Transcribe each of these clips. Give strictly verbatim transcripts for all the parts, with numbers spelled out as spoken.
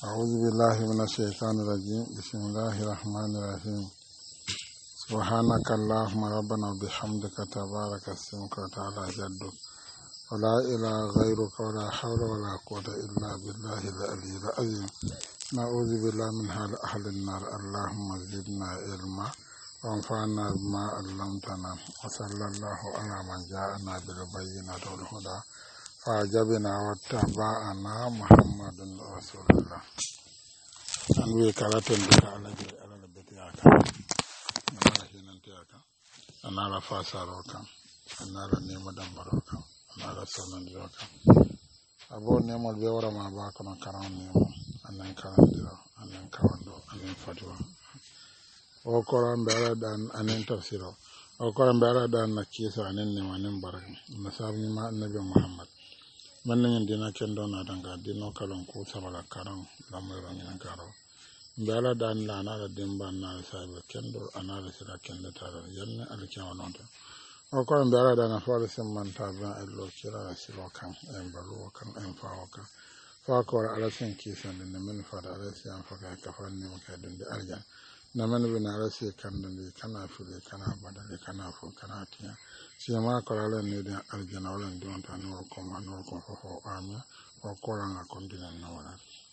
أعوذ بالله من الشيطان الرجيم بسم الله الرحمن الرحيم سبحانك اللهم ربنا وبحمدك تبارك اسمك وتعالى جدك ولا إله غيرك ولا حول ولا قوة إلا بالله العلي العظيم نعوذ بالله من حال أهل النار اللهم زدنا علما وانفعنا بما علمتنا وصلى الله على من جاءنا بالبينات والهدى فأجبنا واتبعنا محمد رسول الله أن ويكالتن بك على جري على البتياك نمارا هينانتياك أنا على فاساروك أنا على نيمة دمبروك أنا على سنندروك أبو نيمة البيورا ما باكنا كرام نيمة أنا كراندرو أنا كراندو أنا فتوى وقران بلدان أنا تفسيرو وقران بلدان نكيسا أنا نيمة نمبرك نسابني ما النبي محمد man nañu dina ken do na danga dino kalon ku sabala karam lamoro ngina karo mbala dan la na la dimba na sabe ken do anala sira ken da tara yanne alkiya wonto o ko mbala dan fa le semman ta ba ello kira silo kan en balu kan en fa kan fa ko ala sen ki san ne men fa da ala sen fa ka ka fa ni ka dun da arjan na man bi na ala sen kan dun kana fule kana badale kana fu kana tiya siyama korala ne da aljana wala don ta no ko ma no ko fo anya o kola nga kontine na wala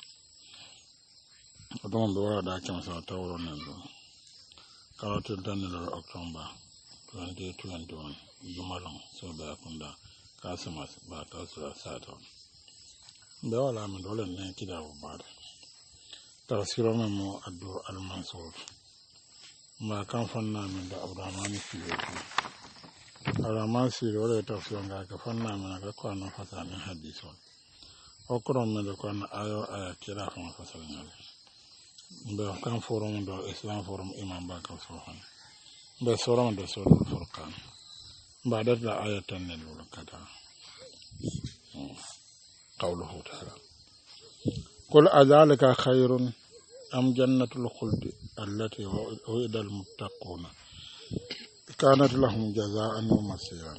o don do wala da kan sa tawro ne do kawto tan le october twenty twenty-one jumalon so da kunda kasamas ba ta sura sato da wala min dole ne kida ba tafsiro men mo addo al mansur ma kan fanna min da abdurrahman fiye Araman siri wala tafsir nga ka fanna mana ka ko na fasani hadithon o koron me ko na ayo aya kira fa fasal ngale mbe kan forum do islam forum imam ba ka so han mbe sorom do so furqan ba da la ayatan ne lu kata qawluhu ta'ala qul azalika khairun am jannatul khuld allati wa'ida al muttaquna كانت لهم جزاء ومصيرا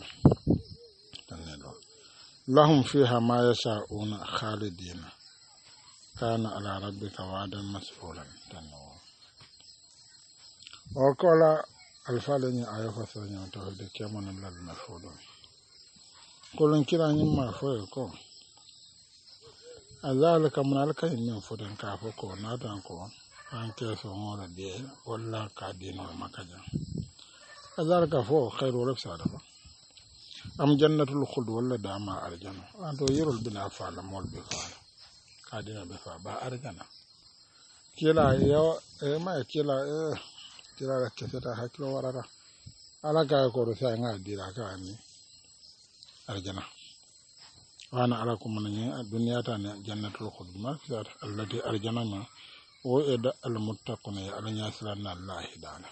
لهم فيها ما يشاءون خالدين كان على ربك وعدا مسئولا وقال الفالني آية فسرني وتوحيد كما نبلا المفعول قل إن كلا نما فوقكم أذلك من الكلام من فدان كافوكو نادانكو أن كيسو مورا دي ولا كادين ومكجا ذلك فوق خير ولا بسادة أم جنة الخلد ولا داما أرجنا أنتو يرول بنا فعل مول بفعل كادنا بفعل با أرجنا كلا يو ما كلا كلا كسيتا هكلا ورارا على كاي كورو ساينا ديرا كاني أرجنا وأنا علىكم من الدنيا تاني جنة الخلد ما كسر التي أرجنا ما وإذا المتقون على ناسلنا الله دانا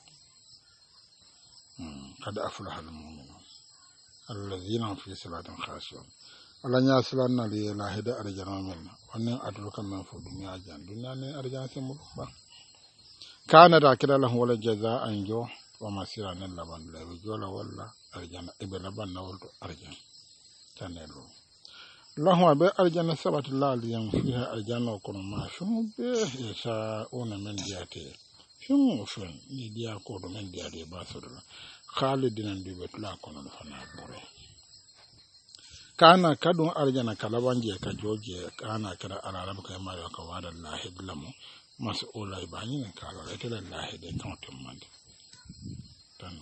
قد أفلح المؤمنون الذين في صلاة خاشعون على ناس لنا لي لا هدا أرجنا منا وأن أدرك من في الدنيا جان دنيا ne أرجنا سمو با كان راكدا له ولا جزاء أنجو ومسيرا لبن لا وجولا ولا أرجنا إبن لبن نولد أرجنا تنلو له أبي أرجنا سبت الله ليم فيها أرجنا وكن ما شو به يشاءون من جهته شو فين يديا كود من جهته باسرنا خالدين بيتلا كونن فنا بوري kana kadun arjana kalabanje ka joje kana kira arabu kai ma ka wada lahi lamu mas'ula ibani ka ga ita lahi da kantum man tano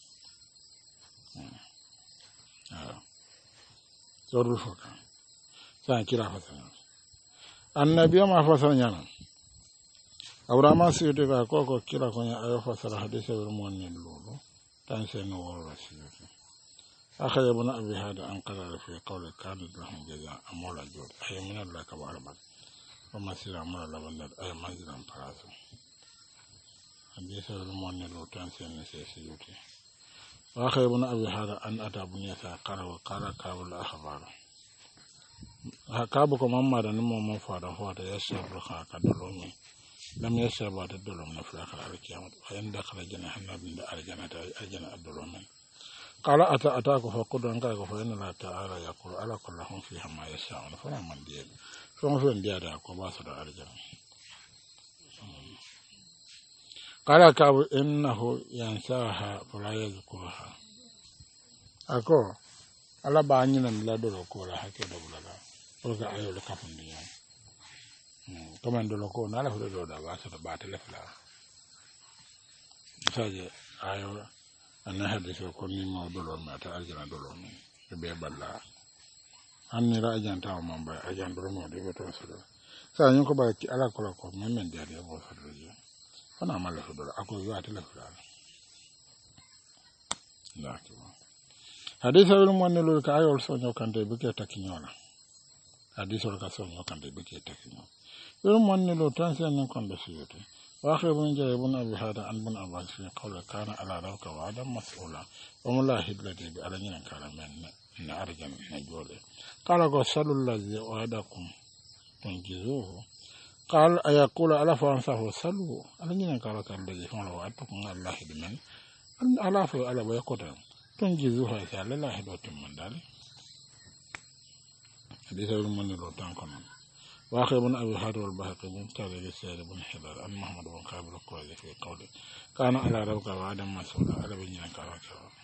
ah zorul foka sai kira fasana annabi ma fasana yana awrama siyude ka ko ko kira ko ya ayo fasara hadisi wer mon ne lolo تنسين والرسيل أخذ ابن أبي هذا أن قرر في قول كانت لهم جزاء أمولا جود أي من الله كبار بل ومسير أمولا لبندد أي منزل أمبراسو حديث المؤمن لو تنسين نسيسيوتي وأخذ ابن أبي هذا أن أتى بنيسا قرر وقال كابل أخبار كابكم أما دنمو مفادا هو يشرب لخا كدلومي لم يشرب الدلوم في آخر القيامة فإن دخل جنة النبي الجنة الجنة الدلوم قال أتا أتاك فقد أنك فإن الله تعالى يقول على كلهم فيها ما يشاءون فلا من دين فما في ديار يقول باسد أرجع قال كعب إنه ينساها فلا يذكرها أكو على بانينا لا دولو كولا هكذا بلا بلا أيو لكفن ديان كما دولو كو نالا فلا دولا باسد باتل فلا ساجي أيو أنا حديث كوني ما دولو ما تأجنا دولو بيه بلا أني لا أجان تاو مامبا أجان دولو ما دي بتو سدو ساجي نكو باكي على كولا كو ممن دياري أبو سدو جي فنا ما لفدو أكو يواتي لفلا لكن hadisa wani wani lori ka ayol sonyo kante bike takinyola hadisa wani ka sonyo kante bike takinyola wani wani lori tansiya nin kondo siyote واخر بن جاي بن ابي هذا عن بن عباس في قول كان على روك وعدا مسؤولا وملاحد الذي على نين كان من ان ارجم نجول قال قصل الذي وعدكم تنجزوه قال ايقول على فانسه سلوا على نين كان كان الذي فعل وعدكم الله بمن على في على ويقول تنجزوها قال لا هدوت من ذلك حديث من لو تنكم واخر بن ابي هذا والبهقي بن تاريخ السيد بن حلال ان محمد بن كعب القرظي في قوله كان على ربك وعدا مسؤولا على بنيان كعبك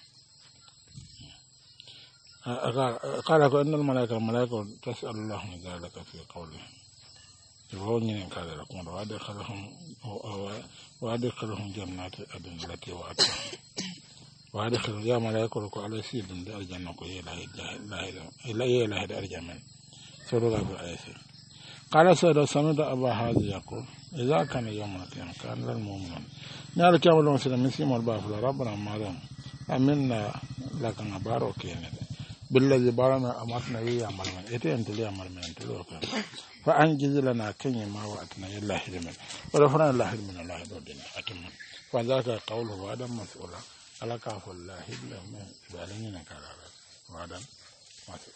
قال ان الملائكه الملائكه تسال الله من ذلك في قوله يقولون ان كان لكم وادخلهم وادخلهم جنات عدن التي وعدتهم وادخل يا ملائكه على سيد الجنه الى الى الى الى الجنه سوره الايات قال سيد سمد أبا هذا يقول إذا كان يوم القيامة كان للمؤمنون نال كامل المسلم مسلم البافل ربنا مالهم أمنا لك نبارو كيني بالذي بارنا أماتنا يعمل من إتي أنت لي عمل من أنت لو كان فأنجز لنا كني ما وقتنا يلا حلمنا ورفنا الله من الله دودنا أتمنى فذاك قوله وعدا مسؤولا على كاف الله إلا من بعلمنا كرارا وعدا مسؤولا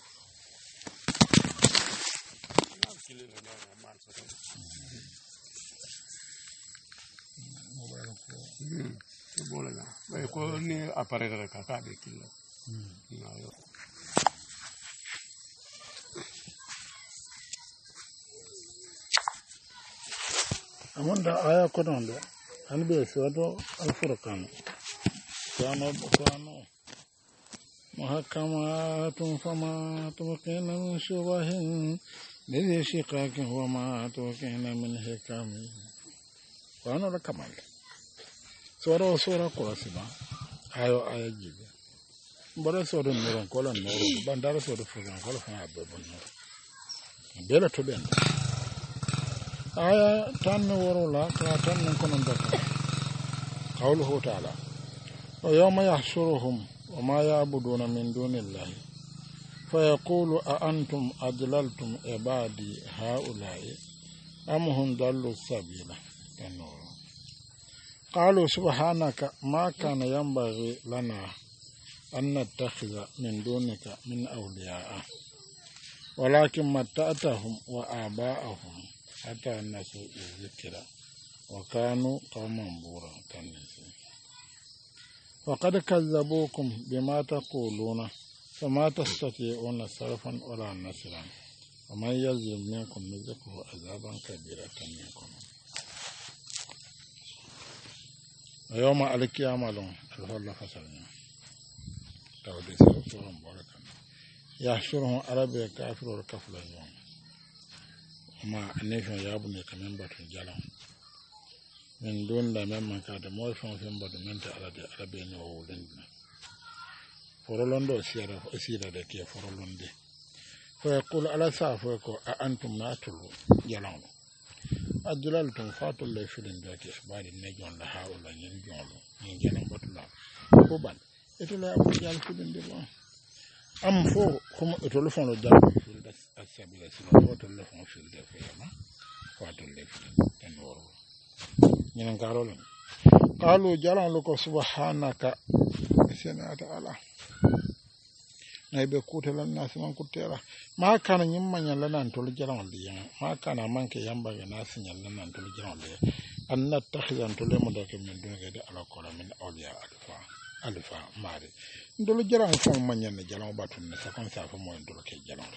boleh lah. Baik, kalau ni apa reka kakak dia kilo. Ayo. Amanda aya konondo, anbe suado al-Furqan. Kana bukano. Mahakamatun fama tuqina min shubahin lidhi shiqaqin wa ma tuqina min hikami. Kana la kamal. Sura sura Qur'an ayo aya jibe mbara sura nuron kola noro bandara sura fugan kola fa abbe bonno bela to ben aya tan woro la ta tan kono ndaka qawluhu ta'ala wa yawma yahshuruhum wa ma ya'buduna min dunillahi fa yaqulu a antum adlaltum ibadi haula'i am hum dallu sabila tanur قالوا سبحانك ما كان ينبغي لنا أن نتخذ من دونك من أولياء ولكن متعتهم وآباءهم حتى نسوا الذكر وكانوا قوما بورا كالنسي وقد كذبوكم بما تقولون فما تستطيعون صرفا ولا نصرا ومن يظلم منكم نذقه عذابا كبيرا منكم يوم القيامة لهم الفضل فسرنا تودي سورهم باركا يحشرهم عربي كافر والكفر اليوم وما أنيشون يابني كمن بطن جلهم من دون لا ممن كاد موفن في بطن من تعرض عربي نوولندنا فرولون دو سيرا سيرا دكي فرولون دي فيقول على سافوكو أأنتم ناتلو جلهم أجلالتم فاتوا اللي فيلن ذاك إخبار النجون لها ولا ينجون من جنم بطلا وبعد إتلا أبو جال فيلن دلوا أم فو هم إتلفون الجال في الدس السبيل سلا وتلفون في الدس فيما فاتوا اللي فيلن تنور ينن قالوا قالوا جلال لك سبحانك سنة الله naibe kutela nasi man kutela ma kana nyimma nyalla nan to lijaran liya ma kana manke yamba ga nasi nyalla nan to lijaran liya anna takhiyan to le moda ke min dunga de ala kola min awliya alfa alfa mari ndolo jalan fon manyan jalan batun ne sakon safa mo ndolo ke jalan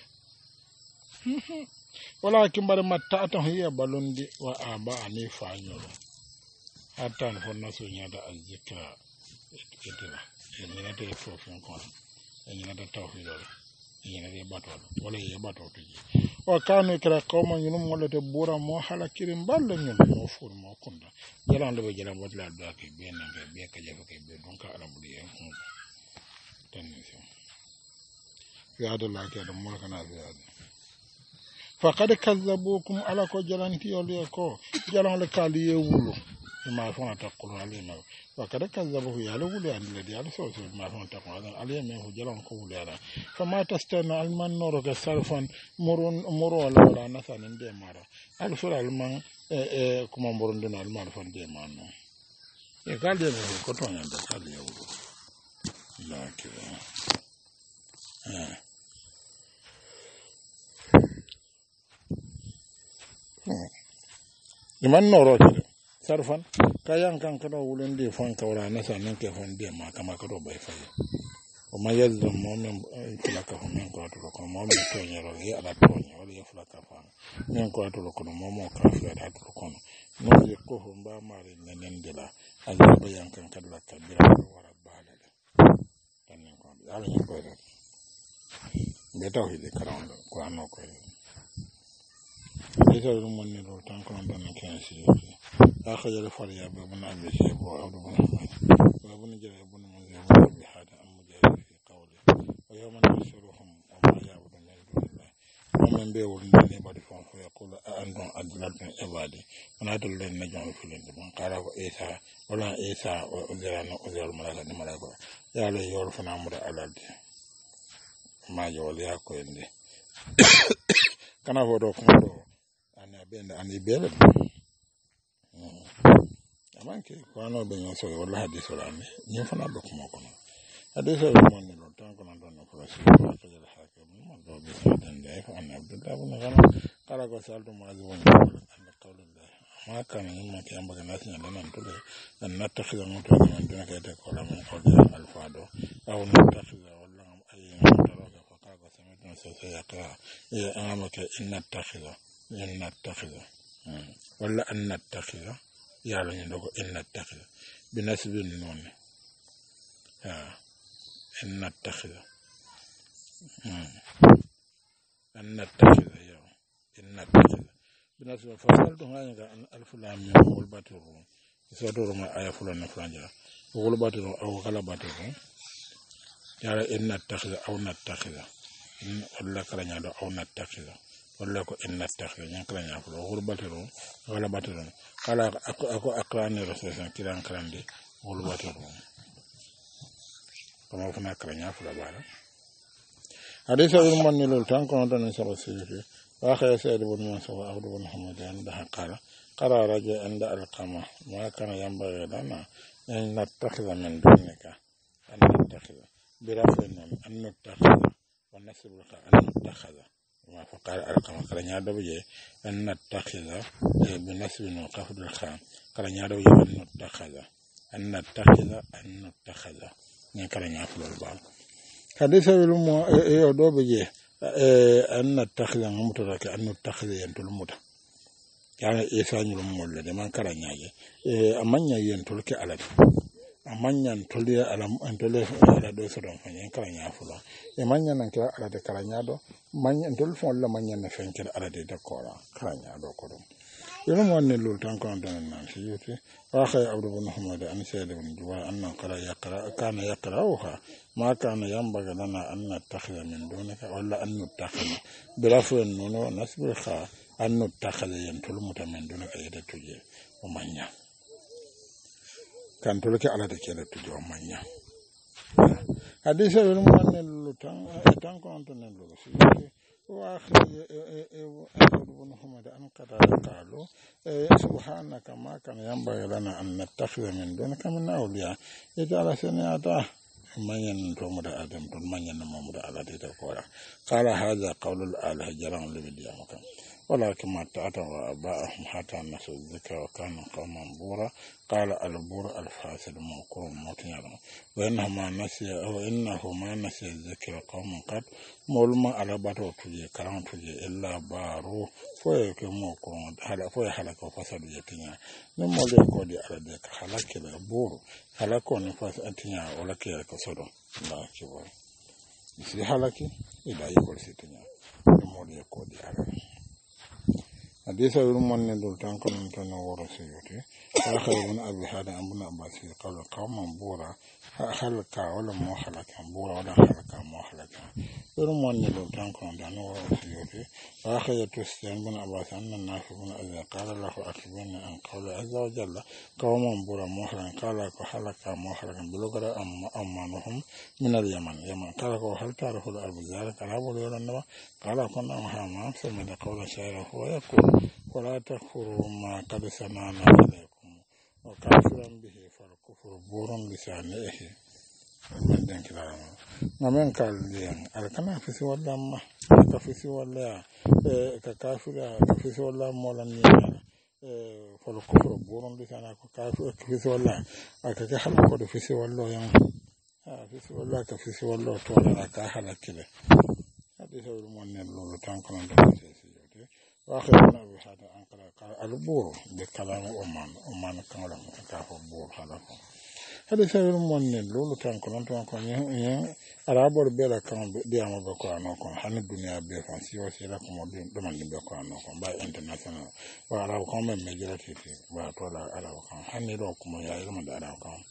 wala kimbare matta atan hiya balondi wa aba ani fanyoro atan fon naso nyada azzikra etira ina te fofin kon ina da tawhido ina de batol wala ye batol tuji wa kanu kra qawma yunum wala te bura mo hala kirim balle nyum mo fur mo kunda jalan le be jalan watla do ke be na ke be ka jafa ke be donc arabu de en kon tanisi ya da la ke da mo kana ya faqad kazzabukum ala ko jalanti yolu ko jalan le kali ye wulu ma fona taqulu alima faqad kazzabuhu ya wulu an le ya so so ma fona taqulu alima hu jalan ko wulu ala fama tastana al man noro ka sarfan murun muro wala wala nasan de mara al sur al man e kuma murun de al man fon de man no e kalde ko to nyanda kalde ye wulu la ke eh iman noro ke sarfan kayan kan kada wulen de fon kawra na sanan ke fon de ma kama kado bai fa o ma yazum momen kila ka fon ko to ko momen to nyaro ya ala to nyaro ya fula ka fa men ko to ko momo ka fa da to ko no je ko fon ba mari nenen de la ala bayan kan kada ka bira wara bala tan ko ala ni ko da be taw hide karam ko anno ko ليس المؤمن لو تنكون بين كنسي آخر الفريق بابن أبي شيخ وعبد بن حمد وابن جرير بن منذر بهذا المجاهد في قوله ويوم نحشرهم وما يعبدون من دون الله ومن بيقول إنني بدفعهم فيقول أأنتم أضللتم عبادي ونادوا الذين نجوا في الأرض من قال عيسى ولا عيسى وأزير وأزير الملائكة الملائكة يا لي يعرفون أمر على ما يقول يا كويندي kana fodo ko ana benda ani bele amanke ko ano be nyo so wala hadiso lami ni fana be ko ko no hadiso mo ni lo tan ko non no prosi ko to jala hakke mo do be sadan de fa ana abdullah ibn ghala kala ko saldo ma azu won an qawlullah ma kana yimma ke amba kana sin nan to le an natakhiza mutu man duna ke de ko la mo ko alfado aw natakhiza wala ay mutaraga fa ka samitun sa sayaka ya amaka inna takhiza inna takhiza wala an natakhiza ya la ni dogo inna takhiza binasbin non ha inna takhiza an natakhiza ya inna takhiza binasbin fasal to ngani ga alf lam mim wal batiru so do ma aya fulan franja wal batiru aw kala batiru ya inna takhiza aw natakhiza wala kala nyado aw natakhiza wala ko inna takhiza nyan kala nya fulo wal batiru wala batiru kala ako akrani rasulullah kiran krande wal batiru kama fana kala nya fulo bala hadisa ibn manilul tan ko don sa rasulullahi wa khaya sayyid ibn musa wa abdu ibn hamadan da qala qara raja inda alqama ma kana yanbaghi lana an natakhiza min dunika an natakhiza برافعنا أن نتخذ ونسب لك أن نتخذ ما فقال القمة قال نادو بجي أن نتخذ بنسب وقفد الخام قال نادو بجي أن نتخذ أن نتخذ أن نتخذ نكال نافل البال حديث الأمة يودو بجي أن نتخذ ممتلك أن نتخذ ينتل المدى يعني إيسان يلمول لدي من كان ناجي أمان ينتل كألد amanyan tolia ala antole ala do so don fanyen kala nya fulo e manyan nan kala ala de kala nya do manyan tol fon la manyan na fen kala ala de de kora kala nya do ko dum yono mo ne lul tan ko don nan si yote wa khay abdu bin muhammad an sayyid bin juwa anna qara yaqra kana yaqra'uha ma kana yanbaga lana an nattakhidha min dunika wala an nattakhidha birafun nuno nasbil kha an nattakhidha yantul mutamin dunika yede tuje o manya kan tolke ala de kele to jo manya hadisa wal mu'min lutan tan ko anton nen lo si wa akhi ibn muhammad an qada qalu subhanaka ma kan yamba lana an nattakhidha min dunika min awliya idza sanata manyan to mu da adam to manyan mu da ala de ko qala hadha qawlul al hajran li bidiyamaka ولكن متعتهم وآباءهم حتى نسوا الذكر وكانوا قوما بورا قال البور الفاسد موقوم موتنا وإنه ما نسي وإنه ما نسي الذكر قوم قد مولما على باتو تجي كلام تجي إلا بارو فويك موقوم هلا فوي حلقة وفسد يتنيا نمولي كودي على ذلك حلقة البور حلقة نفاس أتنيا ولا كي يكسروا لا كبر يصير حلقة إذا يقول ستنيا نمولي كودي على حديث يرمان ندول تانكم نتنا ورسيوتي آخر ابن أبي هذا ابن عباس قال قوم بورا خلق ولا مو خلق بورا ولا خلق مو خلق يرمان ندول تانكم نتنا ورسيوتي آخر يتوسين ابن عباس أن الناس ابن أبي قال له أكبرني أن قول عز وجل قوم بورا مو خلق قال خلق مو خلق بلغة أم أمانهم من اليمن يمن قال هل تعرف الأرض ذلك على أبو النبى قال كنا مهما سمع قول شاعر هو يقول ولا تكفروا ما قد سمعنا عليكم وكافرا به فالكفر بور لسانه من دين كلام نمن قال لي الكنا في سوى الله كفي سوى الله ككافر كفي سوى الله مولاني فالكفر بور لسانه كافر كفي سوى الله أكاك حلقه في سوى الله يوم في سوى الله كفي سوى الله تولا كحلقه كده حديث المؤمن لولو تانكنا دكتور وآخر نبي هذا أنقل قال البور بكلام أمان أمان كلام كافو بور هذا حديث المؤمن لولو تانكنا تانكنا يه أرابور بيلا كم ديامو بكرة نكون هن الدنيا بيفان سيو سيلا كم دمان بكرة نكون باي international وأراب كم من majority وأطول أراب كم هن يروح كم يعيرون من أراب كم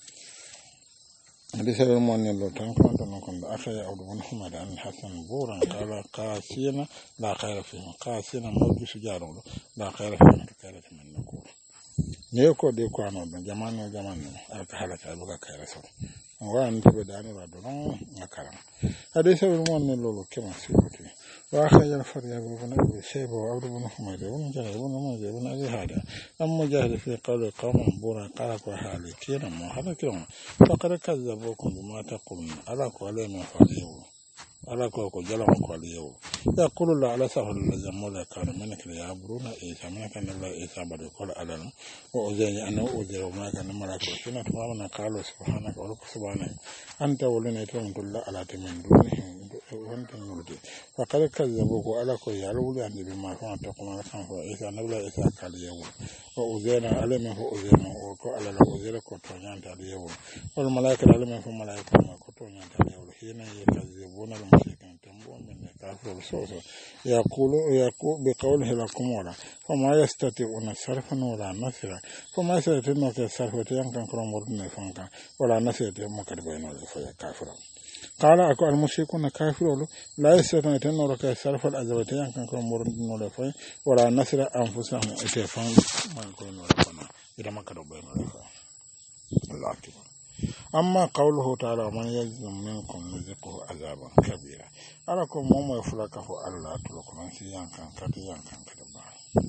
حديث المؤمن لولو تانكنا تانكنا أخي أبو بن حمد عن حسن بورا قال قاسينا لا خير فيهم قاسينا موجود سجارون لا خير فيهم كثيرة من نقول نيكو ديكو أنا بنجمان جمان الكحلة أبوك كيرسون وأنت بدأني بدرون نكرم حديث المؤمن لولو كما سيبتي وأخي الفريق بن أبي شيبة وعبد بن حميد بن جرير بن مجيد بن أبي هذا أما جاهد في قول قوم بورا قال وحالي كيرا وحالي كيرا فقد كذبوكم بما تقولون على قولي من فريق على كوكو جلهم قاليو يقول الله على سهل الذي مولا كان منك ليعبرون إيسا منك أن الله إيسا بعد يقول ألنا وأزيني أنه أزير وما كان ملك وسنة ومن قالوا سبحانك ولك سبحانك أنت ولنا يتوم الله على تمن دونه وأنت نردي فقد كذبوك على كو يعلو لأن بما فان تقوم لكم فإيسا نبلا إيسا قاليو وأزينا علم فأزينا وكو على الأزير كتونيان تاليو والملائكة علم فملائكة كتونيان تاليو حين يكذبون المشركين تنبون من كافر الصوص يقول يقول بقوله لكم ولا فما يستطيعون صرفا ولا نصرا فما يستطيعون صرفا يمكن كرم ورد فانك ولا نصر يمكن بين ولا كافر قال أكو المشركون كافرون لا يستطيعون صرف الأزواج يمكن كرم ورد ولا فين ولا نصر أنفسهم يتفهم ما يكون ولا فنا إذا ما كانوا بين ولا الله أكبر أما قوله تعالى من يجزم منكم نزقه عذابا كبيرا أراكم موما يفلك فو الله تلقون سيان كان كتيان كان كتبا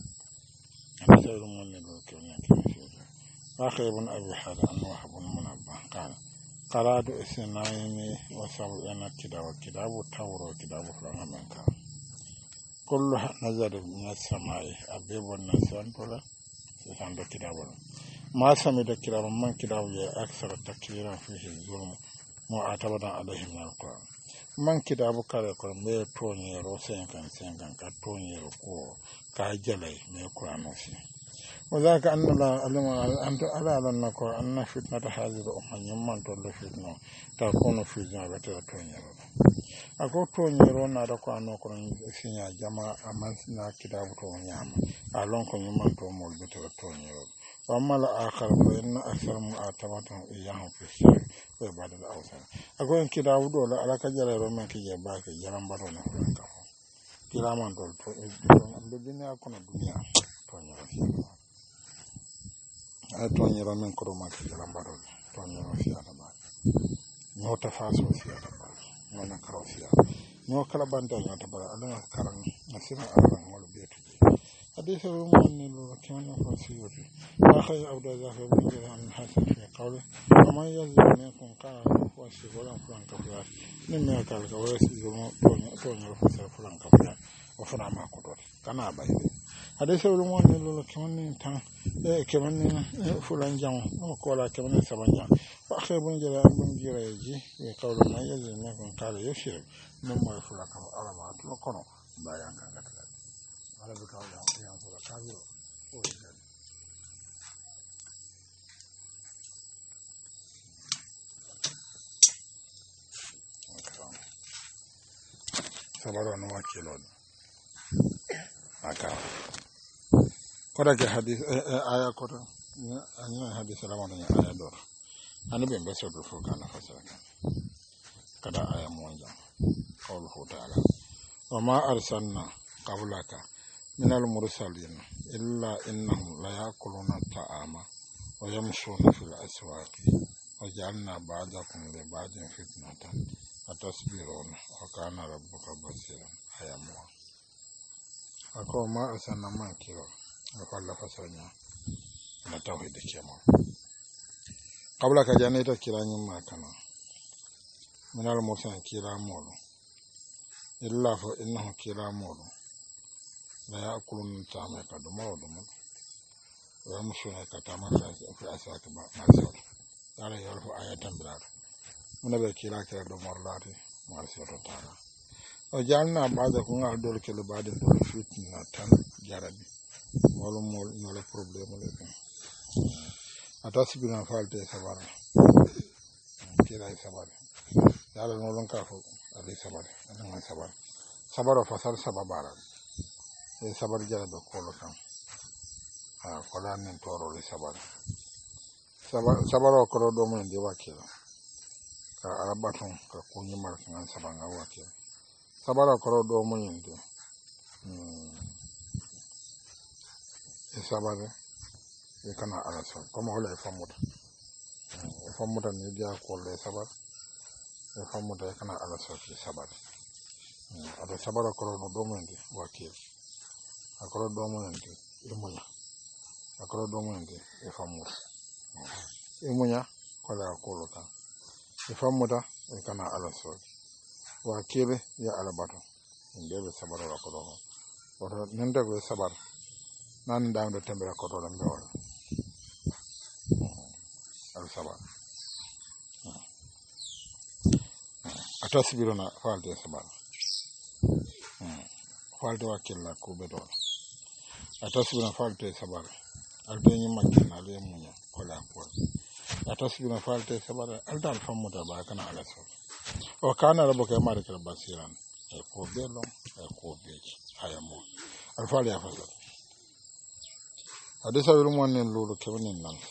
أنا سيد من يلوكي آخر ابن أبي حدا أنواح بن منبه قال قرأت إسنايني وسبعين كتاب كتاب التور وكتاب فلان منك كلها نزل من السماء أبيب النسان كلها سيساند كتابنا ما سمد كتاب من كتاب أكثر تكريرا فيه الظلم معاتبة عليه من القرآن من كتاب كاره القرآن مي توني روسين كان سين كان كتوني ركوع كاجلي مي القرآن وسي وذاك أن الله علم أنت على أنك أن فتنة هذه الأمة يمن تولى فتنة تكون في جنبة توني ako to nyero na da ko ano ko sinya jama amansina kitabu to nyama alon ko nyuma to mo be to to nyero amma la akhar fa inna akthar mu'atabatan iyahum fi shar wa ba'da al-awsan ako en kitabu do la alaka jara ro men ki je ba ke jaram ba to na ka kila man to to be dunya ko na dunya to nyero ay to nyero men ko ma ke jaram ba to to nyero fi ata ba no tafaso fi ata ba nona karofia no kala banda nyata bara ala karan nasira ala wala betu hadith rumon ni lo kana ko siyoti akhay abda zahir bin an hasan fi qawli kama yazun kun qala wa shi wala fulan kafia nimma kala ka wasi zumo to to nyaro fa fulan kafia wa fana ma ko do kana bai hade sewru mo ne lolo kemanni tan e kemanni fulan jang o ko la kemanni saban jang fa khebun jara bun jiraji e qawlu ma yazi ne kon kala yashir non mo fula kam araba to kono bayan kan gata ala bi kaw ya ya fula kawo o ya sabaro no wakilo aka koda ke hadis aya koto anya hadis ramana nya aya dor ani be be sodo fo kana fasara kada aya monja qawluhu ta'ala wa ma arsalna qablaka min al-mursalin illa innahum la ya'kuluna at-ta'ama wa yamshuna fil aswaqi wa ja'alna ba'dakum li ba'din fitnatan atasbiruna wa kana rabbuka basiran aya mo ako ma arsalna man kiro wala fasanya na tauhid kiyama qabla ka janita kiranyin makana minal mursalin kira molo illa fa innahu kira molo la ya'kulun ta'ama ka do mawdo mo wa mushuna ka tama fi asaka ma masal dara yorfo ayatan bilad munabe kira kira do morlati marsiyo ta'ala o jalna ba'da ko ngal dol ke le ba'da dol fitna tan jarabi wala mo ñole problème le ko atasi bina falte sabara kira sabara dala no lon ka fo ali sabara ana sabara sabara fasal sabara e sabara jarabe ko lo kan ah ko la nen toro le sabara sabara sabara ko do mo ndi wakila ka arabaton ka kunyi mar kan sabanga wakila sabara ko do mo ndi e sabare e kana alaso comme hola e famuda e famuda ni dia ko le sabar e famuda e kana alaso fi sabar ado sabara ko no do mendi wakil akoro do mendi e munya akoro do mendi e famuda e munya ko la ko lo kan e famuda e kana alaso wakil ya alabato ndebe sabara ko do wato nende go sabar nan dam do tembera ko to lambe wala al saba atasbiruna falde saba falde wakilla ko be do atasbiruna falde saba al be nyima kina le munya ko la ko atasbiruna falde saba al dal famuda ba kana ala so o kana rabbuka marikal basiran e ko be lo e ko be ayamo al falde ya fasal hadisa wilmon nen lulu kebenen nan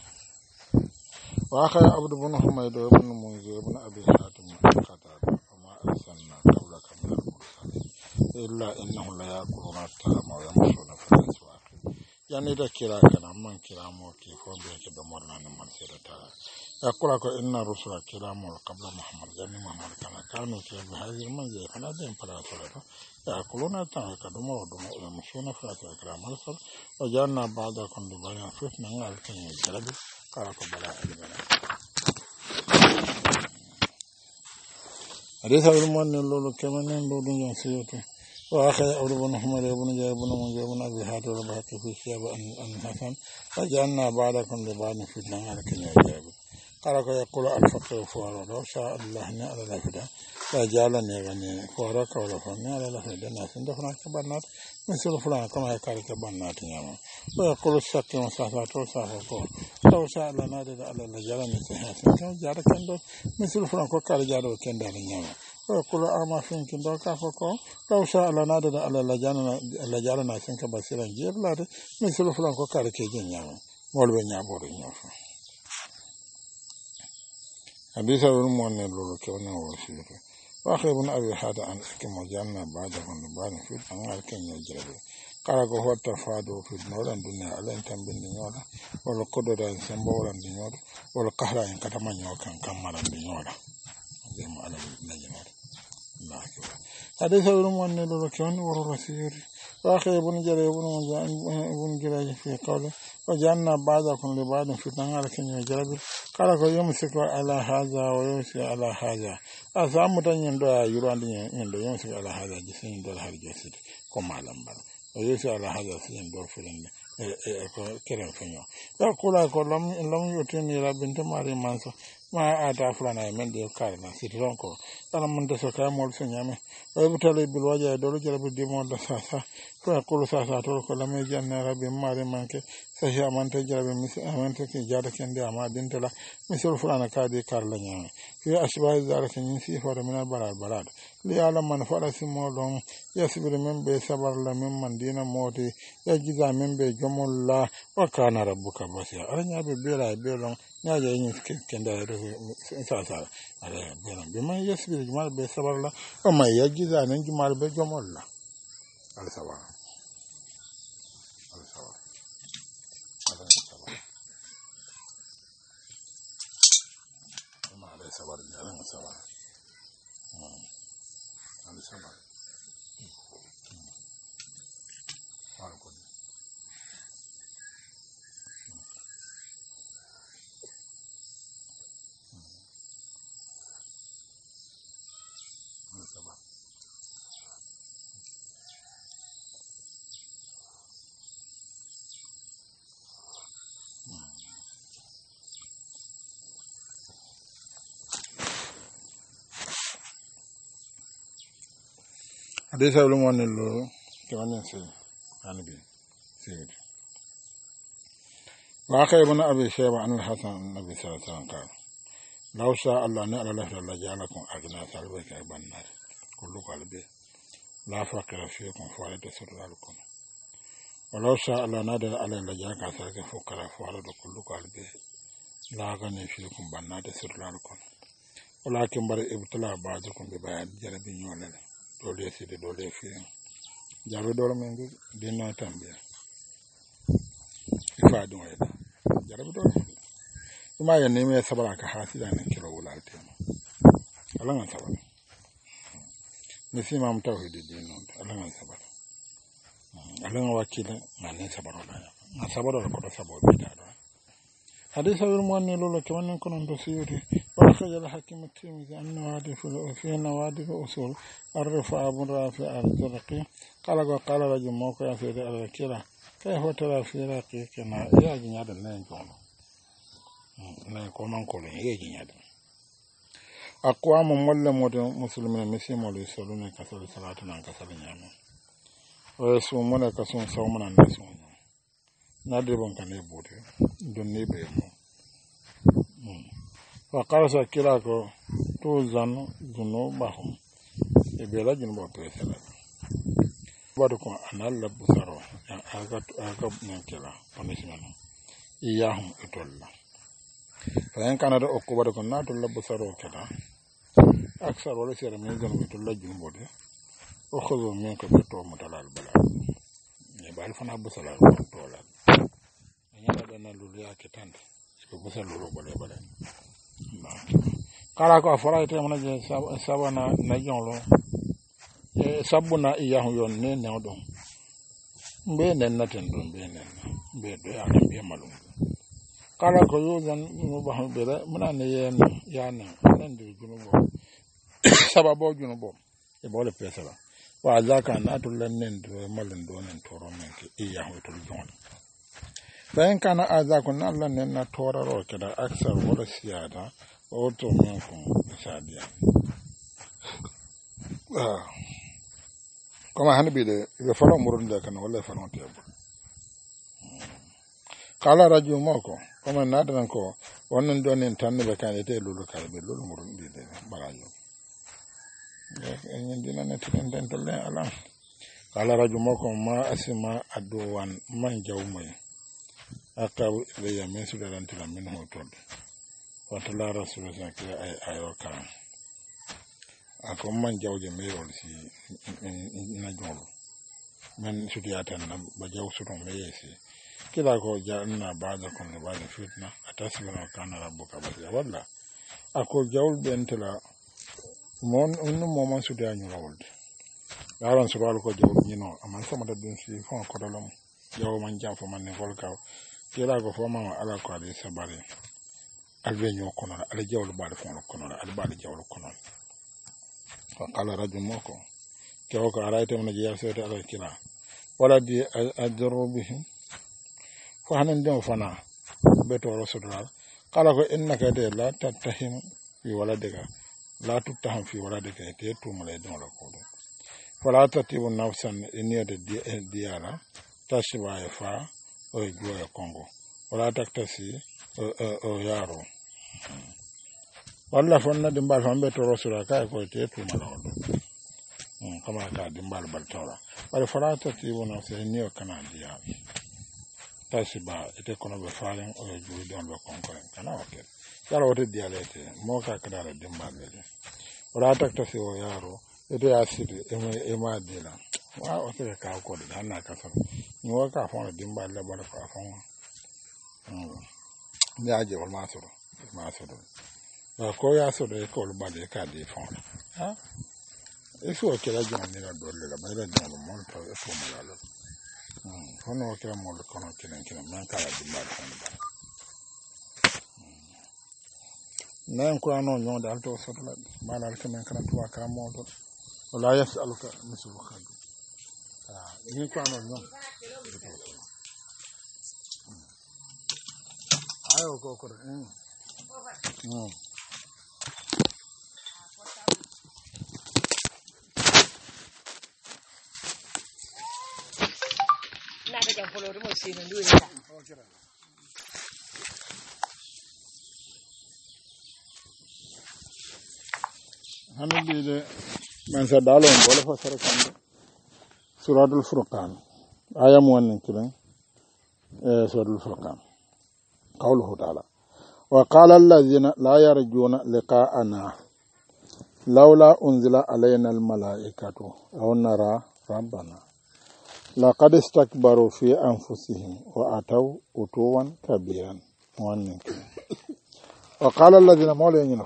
wa akha abdu bin humayd ibn munzir ibn abi hatim qatar ma arsalna qablaka min al-mursalin illa innahu la yaquluna ta'ama wa yamshuna fil aswaq yani da kira kana man kira mo ki fo be ke do morna ne man sira ta yakula ko inna rusula kiramu qabla muhammad yani muhammad kana kanu ke bi hadhihi manzil kana den para sura يأكلون تاعك دمو دمو يمشون في أكرام الرسل وجعلنا بعضكم لبعض فتنة على الكلمة الجلد قالوا بلاء البلاء حديث أبو المؤمن لولو كمان لولو ينسيته وآخر أبو بن حمد بن جابر بن منذر بن أبي حاتم البهقي في الشياب أن حسن وجعلنا بعضكم لبعض فتنة على الكلمة الجلد قالوا يقول الفقير فوالو لو شاء الله على الفدا لا جعلني غني فورك ولا فني على الفدا الناس دفنا كبنات مثل فلان كما يكارك كبنات ياما ويقول الشك مسافات وسافة لو شاء الله نادد على الجلن سهات كم جارك كندو مثل فلان كوكار جارو كندال ياما ويقول أما فين كندو كافكو لو شاء الله نادد على الجلن سنك بسيرا جير لا مثل فلان كوكار كيجين ياما مولو نيابور ياما حديث ابن المؤمن لولو كونه وسيله واخر ابن ابي حاتم عن كما جاءنا بعدهم بعد في ان كان يجرب قال هو التفادو في النور الدنيا على ان تم بالنيولا ولا قدر ان سمبورا النيولا ولا قهر ان كتما نيوكان كمرا النيولا بما على النيولا الله اكبر حديث ابن المؤمن لولو كونه ورسول واخر ابن جرير ابن جرير في قوله وجعلنا بعضكم لبعض فتنة على كن يجرب قال كو يمسك على هذا ويمسك على هذا أسامو تن يندو يروان يندو يمسك على هذا جسين دول هذا جسد كما لمبر o yesi ala hada sin do fulinde e e ko keren fenyo da kula ko lam lam yotini rabbinte mari manso ma ata fulana e men de karna sitron ko dana mun de so ka mol so nyame o butale bil waja do lo jarabe de mo da sasa ko ko sasa to ko lam janna rabbi mari manke sahi amante jarabe mis amante ke jada kende ama dintela misol fulana ka de karla nyame fi asba zalika min sifata min al balad balad li ala man fara simo don yasbir men be sabar la men man dina moti ya jiza men be jomolla wa kana rabbuka basira aranya be bela be lon na ya yin kenda da sa sa ala be lon be man yasbir jumal be sabar la o ma ya jiza nan jumal be jomolla al sabar al sabar al sabar ma al sabar al sabar al sabar hadis ablu monelo kemanen se anbi seyid wa khaybuna abi shayba an al-hasan an-nabi sallallahu alaihi wasallam qala law sha Allah na ala la ja'alakum agna salbaka bannar kullu qalbi la faqira fiikum fa la tasrukum wa law sha Allah na da ala la ja'aka salaka fuqara fa la kullu qalbi la gani fiikum bannar tasrukum walakin bar ibtila ba'dukum bi bayan jarabi nyolale dole sidi dole fiin jabe dole men dina tambiya ifa dum ayda jarabe dole kuma ya neme ya sabara ka hasida nan kiro wulalte alan sabara misima am tawhidi dinon alan sabara alan wakila man sabara la sabara ko do sabo bida do hadith awir mo ne lolo ke man ko non do siyuti wa khajal hakim at-tirmidhi anna wadi fi nawadi usul arfa abu rafi al-zarqi qala ko qala rajul mawqa ya fi al-kira kayfa tara fi raqi kana ya jinya da nan ko na ko man ko le ya jinya da aqwamu mullamu muslimin misimo li saluna ka salatu nan ka salanya wa yasumuna ka sun sawmana nasu na de bon kan e bote don ne be mo wa qarasa kila ko to zan duno bahum e be la jun bo pe sala wadu ko anal la busaro aga aga nan kila punishment iyahum itolla fa en kana do ko wadu ko nato la busaro keda aksar wala sere men gon ko la jun bo de o khozo men ko to mutalal bala e bal fana busala to la nyala dana lulu ya kitanda ko busa lulu bole bole kala ko fara ite mona je sabana na jonlo e sabuna iyahu yon ne ne odon mbe nen naten don be nen be do ya be malum kala ko yuzan mo ba be mona ne yen ya ne nen de junubo sababo junubo e bole pesala wa zaka na to len do malum do nen toro men ke iyahu to jonlo bayan kana aza kun Allah ne na toraro kada aksar wala siyada wato min kun sadiya ah kuma hanbi da ga fara murun da kana wallahi fara ta yabo kala raju moko kuma na dan ko wannan donin tanne be kan ite lulu kai be lulu murun bi da barajo ya en dina ne tan den tolle ala kala raju moko ma asima adwan man jawmay akaw ilayya min sudarantila min hotod watala rasulullah kila ay ayo kan ako man jawje meyrol si na jolo men sudiyatan na ba jaw sudon meyesi kila ko janna ba'da kun ba'da fitna atasbina kana rabbuka basira walla ako jawl bentala mon onno moman sudiya nyawolde yaran subal ko jawl nyino aman sama da bin si fon ko dalam jaw man jam fo man ne volkaw kila ko fo mama ala ko ali sabari alvenyo kono ala jawlu baade fon kono ala baade jawlu kono fa qala rajul moko kewo ko arayte mon je yasete ala kila wala di adru bihim fo hanan dem fana beto rasulullah kala ko innaka de la tattahim fi waladika la tuttaham fi waladika te tumale don la ko do fala tatibu nafsan iniyade diyala tashiba fa o juwa kongo wala taktasi o yaro walla fonna dimbal fambe to rasulullah kay ko te tumala do kama ka dimbal baltawra wala fala tatibu nafsan iniyo kana diyala tashiba ite kono be falen o juwa don be kongo kana oke yaro wote diyalete mo ka kadara dimbal be wala taktasi o yaro ito ya sidi ema dila wa o te ka ko de hanna ka fa ni wa ka fa dimba la bala ka fa mm ya je wal masoro masoro ba ko ya so de ko ba de ka de fa ha eso ke la jona ni la dolle la ba la jona mo to e fo mo la mm hono ke mo ko no kinen kinen man ka la dimba fa ni ba nan ko ano nyon dal to so la ba la ke men kan to ka mo to wala yasaluka mislu khadu ah ni ko anon non ayo ko ko mm mm na ka jam polo mo sino ndu ni hanudi de man sa dalon wala fa sara kan suratul furqan ayam wannan kiran eh suratul furqan qawluhu ta'ala wa qala allazina la yarjuna liqa'ana laula unzila alaina almalaikatu aw nara rabbana laqad istakbaru fi anfusihim wa ataw utuwan kabiran wannan kiran wa qala allazina mawlayna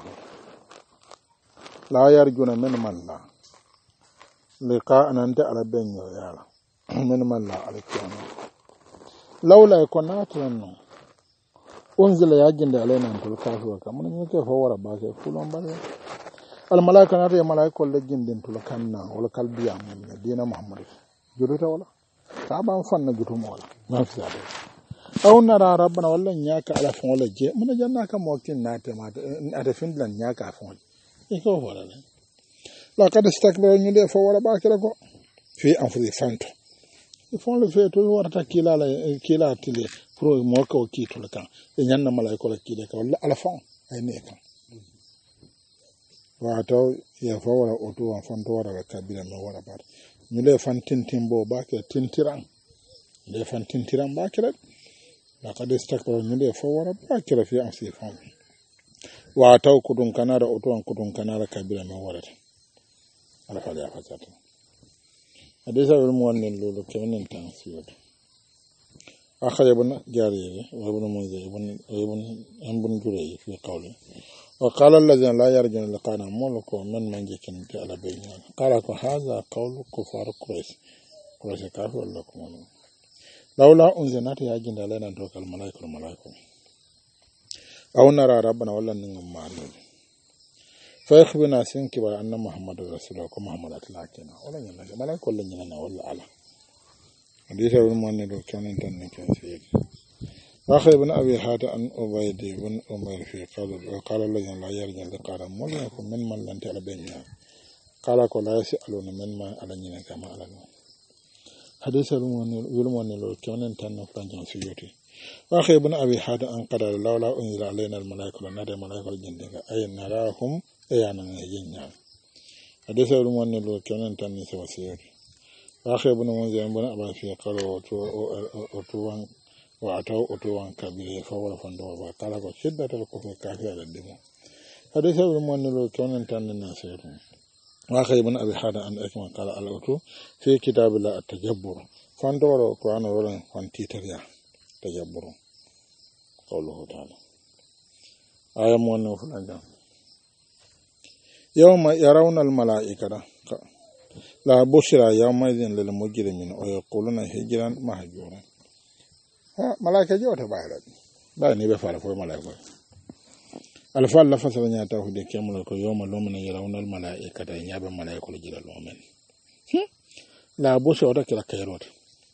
la yarjuna min malla liqa ananta ala benyo yala min malla alkiyama laula yakunatun unzila yajinda alaina antul kafu ka mun yake fawara ba ke kulon ba al malaika na re malaika le jindin tul kanna wala kalbiya mun dina muhammad juruta wala ta ban fanna jutu mo wala na fiya aw nara rabbana wallan yaka ala fon wala je mun janna ka mo kin na te ma ata finlan yaka fon iko wala ne la kad istakbaru ñu de fo wala ba kala ko fi anfusi fanto il faut le fait to warata kila la kila tile pro mo ko kitu la kan e nyanna malaiko la kile ka wala ala fon ay ne kan wa to ya fo wala oto wa fanto wala ka bila me wala ba ñu le fan tintin bo ba ke tintiran le fan tintiran ba kala la kad istakbaru ñu de fo wala ba kala fi anfusi fanto wa taw kudun kanara oto kudun kanara kabila me warata ala fa ya fatata hadisa wil muwannin lulu kenen tan siyot akhay ibn jariyah wa ibn munzir ibn ibn ibn juray fi qawli wa qala alladhina la yarjuna liqana mulku man manjikin ta ala bayna qala fa hadha qawlu kufar quraish quraish kafir lakum laula unzinat ya jinda lana dokal malaikul malaikum aw nara rabbana wala ningam ma'lum fa yakhbina sin kibar anna muhammadur rasulullah ko muhammad atlakina wala nyana malaika wala nyana wala ala hadisa ibn mu'min do kanen tan ne kan sayyid akhay ibn abi hata an ubayd ibn umar fi qala qala alladhina la yarjuna liqara mulku min man lan ta'ala bayna qala ko la yasaluna min ma ala nyina kama ala hadisa ibn mu'min do kanen tan ne kan sayyid akhay ibn abi hata an qala laula unzila alaina almalaikatu nada malaikatu jindiga ay narahum ayana yinya hadisa ibn mu'min do kanen tan ne sayyid akhay ibn munzir ibn aba fi qala wa tuwan wa ataw utuwan kabir fa wala fando ba kala ko shiddatal kufr kafir al dimo hadisa ibn mu'min do kanen tan ne sayyid akhay ibn abi hata an akma qala al utu fi kitabillah at-tajabbur fando ro qur'an wala fanti tariya tajabbur qawluhu ta'ala aya mo no fulanja yawma yarawna al malaikata la bushra yawma idhin lil mujrimin wa yaquluna hijran mahjura ha malaika jota bayra ba ni be fara fo malaika al fa la fasala nyata hu de kemul ko yawma lumna yarawna al malaikata nyabe malaika lo jira lo men la bushra ta kila kayrota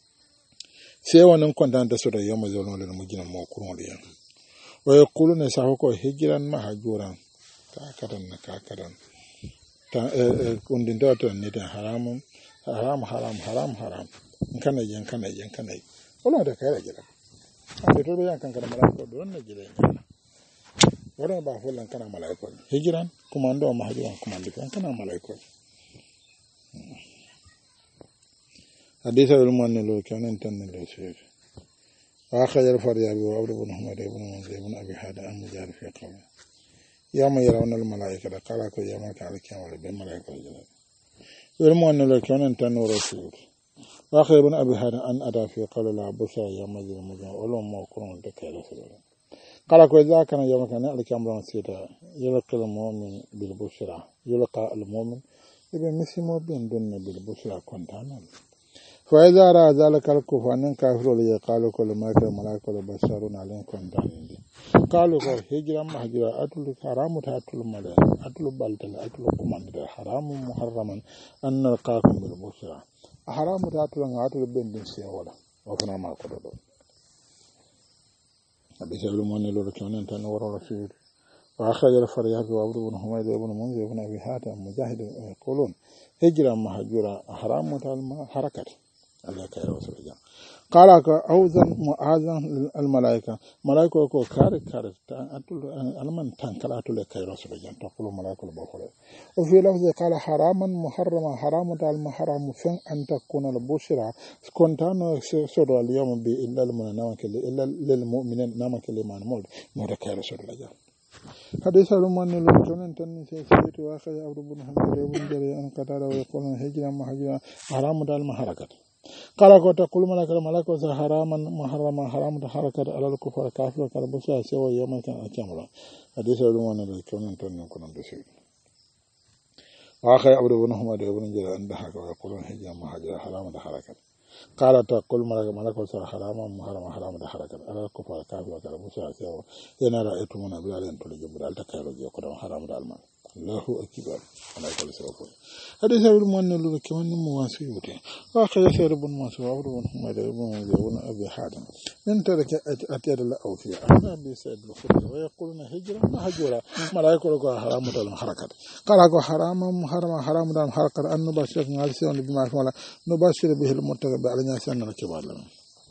sai wannan kwantanta su da yamma zo le mu gina mo kurun le wa yaquluna sahako hijran mahjuran ka kadan na ka kadan ta kundin da to ne da haramun haram haram haram haram kana yin kana yin kana wala da kai gida da to yan kan kana malaka don ne gida wala ba fulan kana malaika hijran kuma ndo mahjuran kuma ndo kana malaika hadisa bil manne lo kanan tan lo sir wa khayr faryabi wa abdu ibn humayd ibn munzir ibn abi hada am jar fi qawli yawma yarawna al malaika da kala ko yawma ka al kiyama be malaika jala bil manne lo kanan tan lo sir wa khayr ibn abi hada an ada fi qawli la busha yawma jil mujma wala mo kuron de kala sir kala ko za kana yawma kana al kiyama sita yulqa al mu'min bil bushra yulqa al mu'min ibn misimo bin dunne bil bushra kontana فإذا رأى ذلك الكفار كافرون يقالوا كل ما كان ملائكة بشرون عليهم كنتانين قالوا هجرا مهجرا أتل حرام تأتل ملائكة أتل بلدل أتل كمان حرام محرما أن نلقاكم بالبشرى حرام تأتل أتل بين سيولا وكنا ما قدروا أبي سلمان لوركان أنتن ورا رسول وأخرج الفريات وعبد بن حميد بن منذر بن أبي حاتم مجاهد يقولون هجرا مهجرا حرام تأتل حركة الله كير وسر جان قال أوزن مؤذن الملائكة ملائكة كو كار كار أتول ألمن تنكر أتول كير وسر جان تقول ملائكة بخير وفي لفظ قال حراما محرما حرام تعال محرم فين أن تكون البشرى كنتان سر اليوم بي إلا المنامك إلا للمؤمنين نامك لمن مولد مولد كير وسر جان حديث المؤمن لون تن سيد واخذ عبد بن حميد بن جرير أن قتال ويقول هجرا مهجرا حرام تعال محركة قال قد تقول ملك الملك حراما محرما حرام حركة على الكفار كافر كالبشا سوى يوم كان أكمل حديث المؤمن لون تن كن بشيء واخذ عبد بن حميد بن جرير أن دحك ويقول هجرا مهجرا حرام حركة قال تقول ملك ملك حراما محرما حرام حركة على الكفار كافر كالبشا سوى ين رأيت من أبي علي تلجب على تكالوج يقول حرام الألمان الله أكبر على كل سبب هذا سبب من اللي كمان مواسي وده آخر سبب من مواسي وعبد من هم يدربون أبي حاتم من ترك أتيار الأوفياء أنا بسيد الخطر ويقولون هجرة ما هجرة ملاك لقوا حرام دام حركات قال لقوا حرام محرم حرام دام حركات أن نبشر نالسون بما فعل نبشر به المتقب على ناسنا الكبار لهم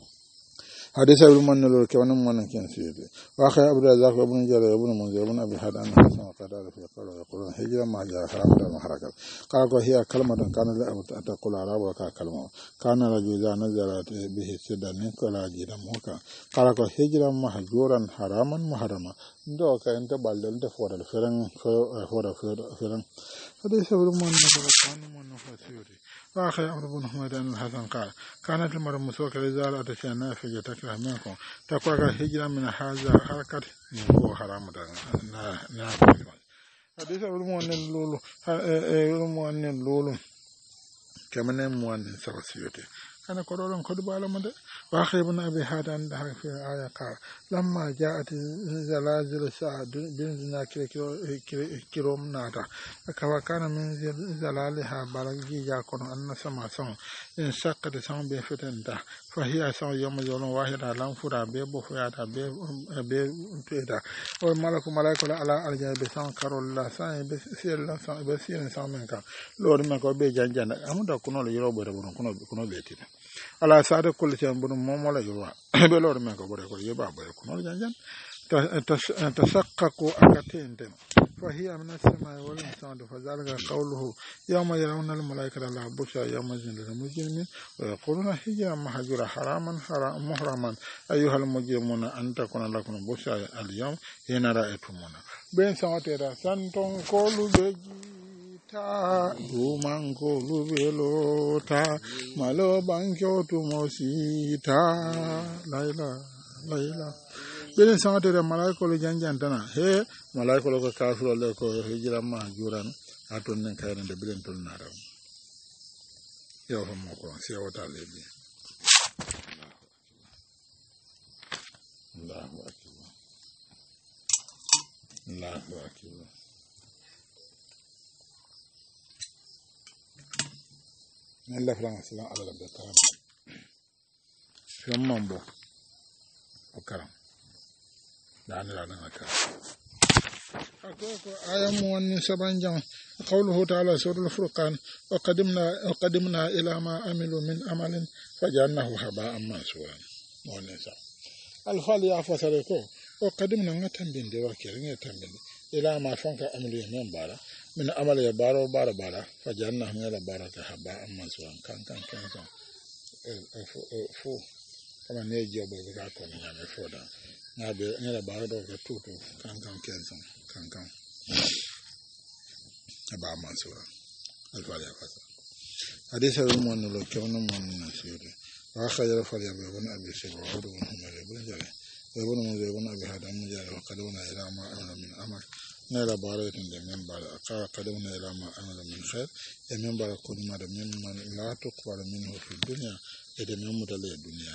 حديث ابن من لو كان من كان سيدي واخي عبد الرزاق ابن جرير ابن منذر ابن ابي حاتم حسن قال في قال يقول هجره ما جاء حرام المحركه قال هي كلمه كان لا تقول عرب كلمه كان رجل اذا نزلت به سدن كلا جيدا موكا قال هجره مهجورا حراما محرما دو كان تبالل دفور الفرن فور الفرن حديث ابن من لو كان من فسيري واخي عمرو بن حميد الحسن قال كانت المرأة مسوكة رجال أتشاء نافجة تكره منكم تقوى هجرة من هذا حركة هو حرام نافجة حديث المؤمن اللولو المؤمن اللولو كمان المؤمن سوسيوتي أنا قررت كذب على مدى وآخر ابن أبي حاتم ده في آية قال لما جاءت زلازل الساعة بنزنا كيلوم ناتا كان من زلالها بلغي يكون أن سما سما إن شقت سما بفتن ده فهي سما يوم يوم واحد لم فرا بيبو فياتا بيب تيتا والملك ملك على أرجع بسام كارول لا سام بسير لا سام بسير سام منك لور ما كو بيجان جان أمدا كنول يروب بدو كنول كنول بيتنا ala saade kulle ten bunu momola yorwa be lor men ko bore ko yeba bore ko non janjan tasaqqaqu akatin fa hiya min as-samaa'i wal ardi fa zalika qawluhu yawma yarawna al-malaikata la busha yawma zinil mujrimin wa yaquluna hiya mahjura haraman haram muhraman ayyuha al-mujrimuna an takuna lakum busha al-yawm hina ra'aytumuna ben sawatera santon kolu beji ta dumango lubelo ta malo banjo tu mosita laila laila bele sanate de malaiko le janjan tana he malaiko ko kafiro le ko hijira ma juran aton nen kayran de bilen tol na raw yo ho mo ko si wata le bi Allahu akbar Allahu akbar من لا فرنسا على البكام في fion mambo o karam dani la na ka آية موني سبعين جمع قوله تعالى سورة الفرقان وقدمنا وقدمنا إلى ما عملوا من عمل فجعلناه هباء منثورا موني سا الفال يا فسركو وقدمنا نتندين دي وكيل نتندين إلى ما فنك عملوا من بارا من عمل يبارو بارا بارا فجعلناه من بارا هباء منثورا كان كان كان فو كما نيجي بوكا كون نعمل فودا نابي نلا بارا دو توتو كان كان كان kan kan aba mansura alfali afasa hadisa rum won lo kewno mon nasiri wa khayra fali abi ibn abi sibra wa ibn umar ibn jale ibn umar ibn abi hadam jale wa qaduna ila ma amala min amal nala baratin de men bala aqara qaduna ila ma amala min khair e men bala kun ma de men man la tuqbal minhu fi dunya e de men mutale dunya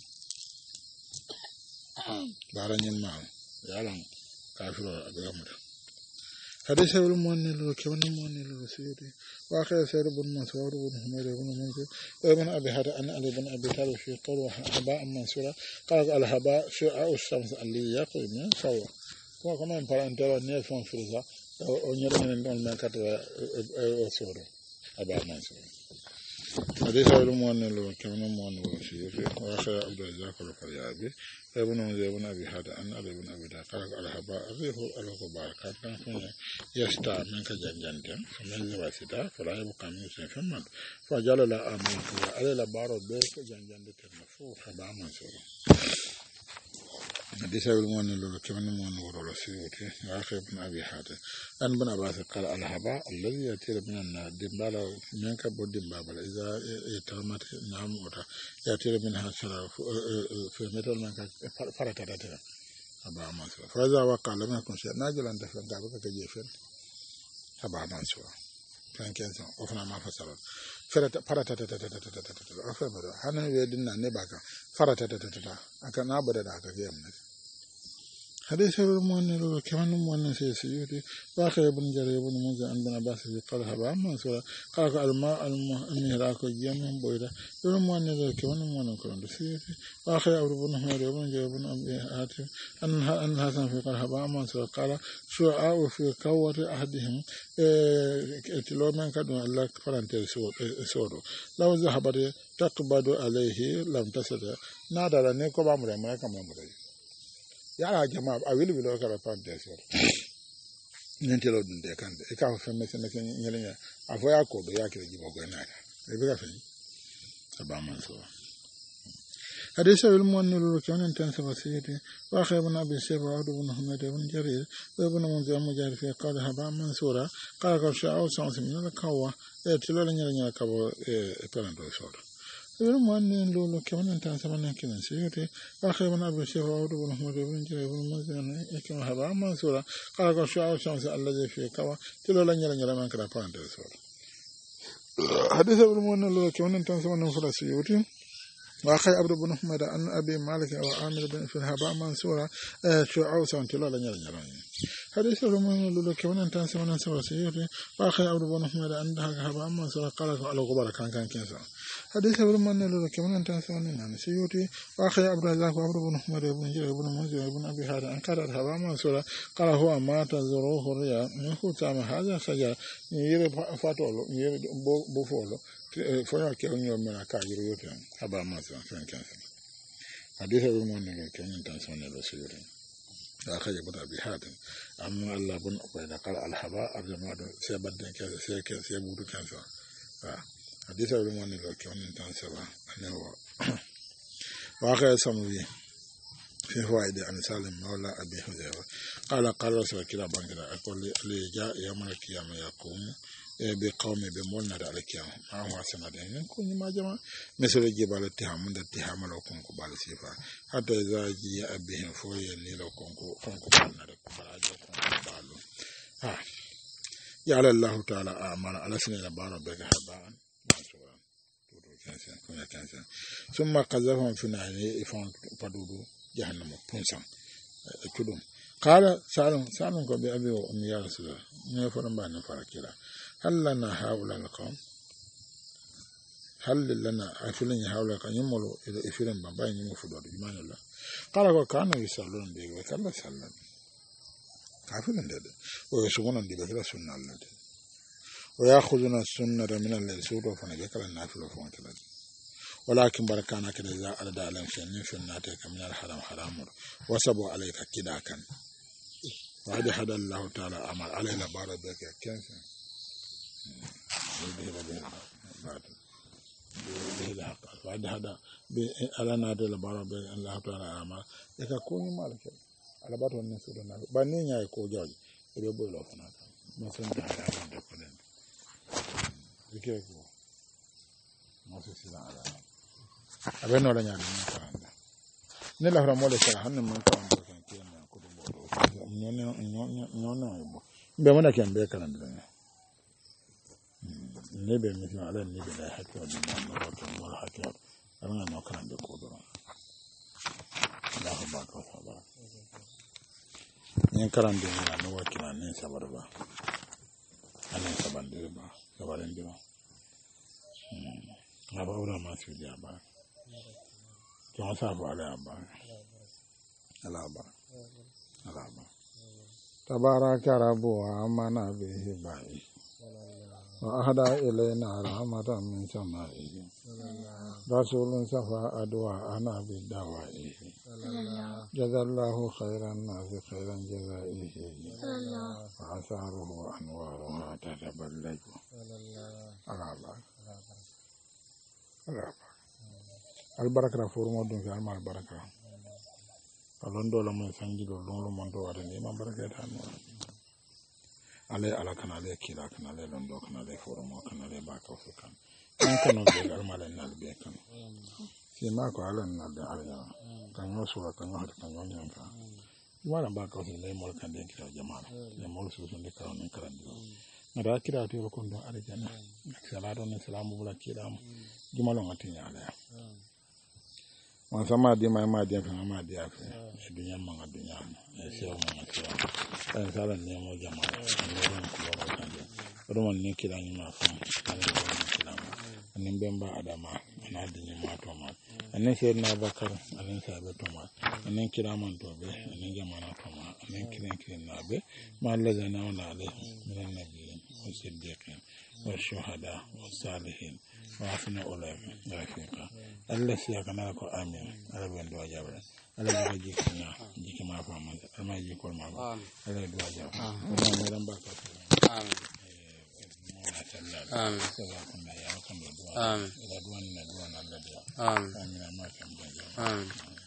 baranyin ma yalan kafiro agamuda hadisa wal mu'min lo kewna mu'min lo sidi wa khayr sayr ibn mas'ud ibn humayr ibn munzir ibn abi hada an ali ibn abi talib fi qawli haba mansura qala al haba shu'a ash-shams alli yaqim sawa ko kama para intero ne fon friza o nyere ne don men katra o soro aba mansura hadisa wal mu'min lo kewna mu'min lo sidi wa khayr abdul razak al faryabi ابن ابن ابي هذا ان ابي ابن ابي ذا قال الهباء غير الغبار كان يستا منك جنجنت فمن زواستا فلا يبقى من فمن فجعل لا امن على البارو بيك جنجنت تنفو هباء منصور حديث المؤمن لو كمان المؤمن ورا سيوتي اخر ابن ابي هذا ان ابن عباس قال الهباء الذي يطير من النار دمبالا منك بود دمبالا اذا يترمت نعم وتا يطير منها سرا في مثل منك فرتتا ابا منصور فاذا وقع لم يكن شيء ناجل ان دفن غابك كجيفن ابا منصور كان كان وفنا ما فسرت فرت فرتتا افبر انا يدنا نباك فرتتا akan abada da aka ga yamma hadisi المؤمن لو كمان المؤمن سيسيوتي واخي ابن جرير ابن منذر عن ابن عباس قال هبا منصور قال الماء المهراك جيم بويدا المؤمن لو كمان المؤمن كون سيسيوتي واخي ابو بن حميد ابن جرير ابن ابي هاتم ان ان حسن في قال هبا منصور قال شعاع في قوه احدهم تلو من كدو الله فرانتي سورو لو ذهبت تقبض عليه لم تسد nada da ne ko ba mu da mai kamar mu dai yara jama'a a wili bilo ka fa da sai nin telo dun de kan e ka fa me sen sen nyelenya a fo ya ko be ya kire jibo go na e be ka fa ba man so hadisa il mu'min lu kan tan sa wasiyati wa khaybun abi shayba wa ibn humayd ibn jarir wa ibn munzir mujahid fi qala haba mansura qala ka sha'u sa'us min al-kawa e telo nyelenya ka bo e pelando so المؤمن لو كمان انت سمعنا كده سيوتي اخي ابن ابي شيخ وعود بن محمد بن جرير بن مزن كما هبا منصورا قال قال شاء الشمس الذي في كوا تلو لن يلن يلن كذا فانت سور حديث ابن المؤمن لو كمان انت سمعنا فلا سيوتي واخي عبد بن محمد ان ابي مالك وعامر بن في الهباء منصورا شاء الشمس تلو لن يلن يلن حديث المؤمن لو كمان انت سمعنا فلا سيوتي واخي عبد بن محمد ان هباء منصورا قال على غبار كان كان كنسا حديث ابن من لو كمان انت سمعنا سيوتي واخي عبد الرزاق وعبد بن حميد بن جرير بن منذر بن ابي هذا ان قال هذا منصور قال هو ما تزروه الرياء من ختام هذا سجا يري فاتولو يري بوفولو فيا كيو نيو من كاجر يوتن هذا منصور كان كان حديث ابن من لو كمان انت سمعنا سيوتي واخي ابن ابي هذا ان الله بن عبيد قال الحباء ابجماد سيبدن كذا سيك سيبود كذا حديث ابن من لو كان انت سبا انه واخي سموي في فوائد عن سالم مولى ابي حذيفه قال قال رسول الله بانكرا اقول لي جاء يوم القيامه يقوم بقوم بمولنا على القيامه ما هو سندين كن ما جماعه مثل جبال التهام من التهام لو كنكو بالصفه حتى اذا جاء بهم فوي لو كنكو كنكو بالنا كبراجو كنكو بالو ها يا الله تعالى اعمال على سنه بارو بك هبان ثم قذفهم في النار يفون فدودو جهنم بونسان كدوم قال سالم سالم كو بأبي وأمي يا رسول الله نفرم بان فركلا هل لنا هؤلاء القوم halli lana afilin ya hawla kan yimolo ila ifirin bamba yimu fudo imanillah kala ko kana yusallun be ko kala sallan kafirin da o sunan di be kala sunna Allah wa ya'khuduna sunnata min al-sunnah fa nabi kala nafilo fa wala walakin barakana kada za alda alan shannin sunnata kamar haram haramur wasabu alayka kidakan wa hada hada Allah ta'ala amal alayna baraka kansa وعد هذا على نادل البارب الله تعالى أمر إذا كوني مالك على بعض الناس يقولون بني يا كوجاج يبغوا له فناك ما سنت هذا من دكتورين ذكره ما سيسلا على أبين ولا نادل من كلام نلا فرا مولى سلا هن من كلام كان كيان كودو بودو نيون نيون نيون نيون بمنا كان بيكلام دلنا nebe mi ala nebe da hakka da na roto wala hakka ana no kan da ko don Allahu baka sala ni karan da na no wakila ne sabar ba ana saban da ba sabarin da na ba ura ma su da ba to sa fa ala ba ala ba ala ba tabaraka rabbu amana bihi ba'i وأهدى إلينا رحمة من سمائه رسول صفى أدواءنا بدوائه جزى الله خير الناس خيرا جزائه وآثاره وأنوارها تتبلج العباد العباد البركة فورمو دون في المال البركة فلون دولا من سنجد لون لمن دوارني ما بركة تانوار ale ala kana ale kila kana ale londo kana ale forumo kana ale ba ka fukan kan kana be almala nal be kan si ma ko ala nal da ala kan yo sura kan yo hat kan yo nyam fa wala ba ka fi le mol kan den kila jama'a le mol su sun de kan ne kan do ngada kila to ko ndo ala janna salatu ne salamu bula kila jumalo ngati ala wan sama di ma ma di kan ma di afi dunya ma ga dunya e se o ma se en sala ne mo jama'a ne ron ko ro kan de ron ne kila ni ma fa kan ne kila ma anin bemba adama ana dinni ma to ma anin se na bakar anin sa be to ma anin kila man to be anin jama'a to ma anin kilen kilen na be ma lazana wala ale min nabiyyin wa siddiqin wa shuhada wa salihin وعافنا أولئك رفيقا الله سيكنا لكم آمين الله بندوا جابر الله يجيك سنا يجيك ما فهم الله يجيك ما فهم الله يدوا جابر الله يرحم بك آمين آمين آمين آمين آمين